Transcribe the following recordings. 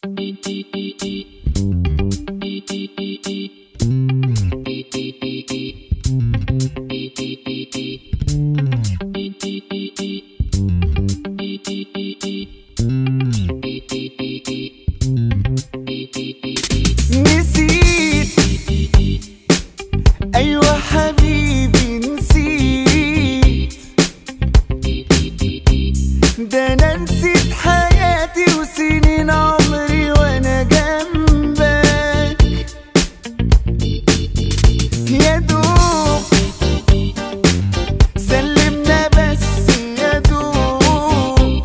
نسيت، أيوة حبيبي نسيت، ده أنا نسيت حياتي وسنين عمري وأنا جنبك. يا دوب سلمنا بس، يا دوب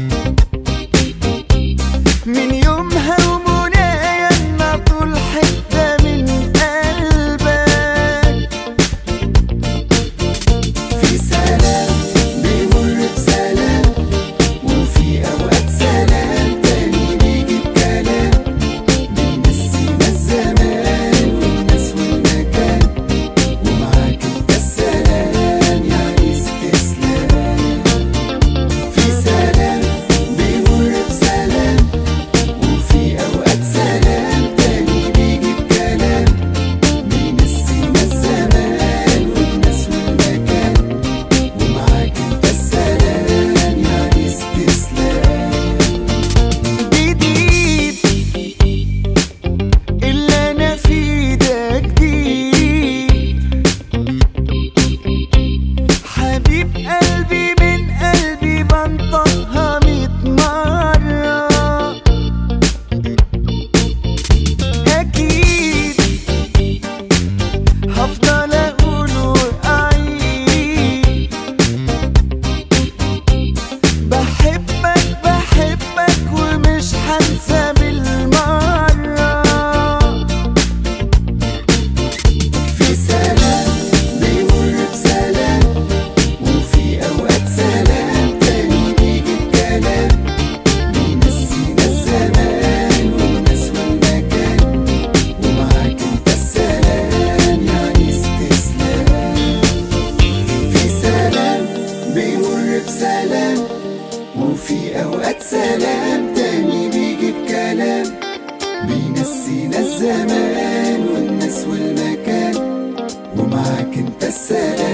من يومها ومنايا إنها طول حتة من قلبك. في سلام بيمر بسلام، وفي أوقات سلام تاني بيجي بكلام، بينسينا الزمان والناس والمكان، ومعاك انت السلام يعني استسلام. في سلام بيمر بسلام، وفي أوقات سلام تاني بيجي بكلام، بينسينا الزمان والناس والمكان، ومعاك انت السلام يعني استسلام. جديد اللي أنا فيه ده جديد، حبيب قلبي من قلبي بنطقها 100 مرة. أكيد هفضل أقول وأعيد، بحبك بحبك ومش هنسى بالمرة. في سلام بيمر بسلام، وفي أوقات سلام تاني بيجي بكلام، بينسينا الزمان والناس والمكان، ومعاك انت السلام يعني استسلام. في سلام بيمر بسلام، وفي أوقات سلام تاني بيجي بكلام، بينسينا الزمان والناس والمكان، ومعاك انت السلام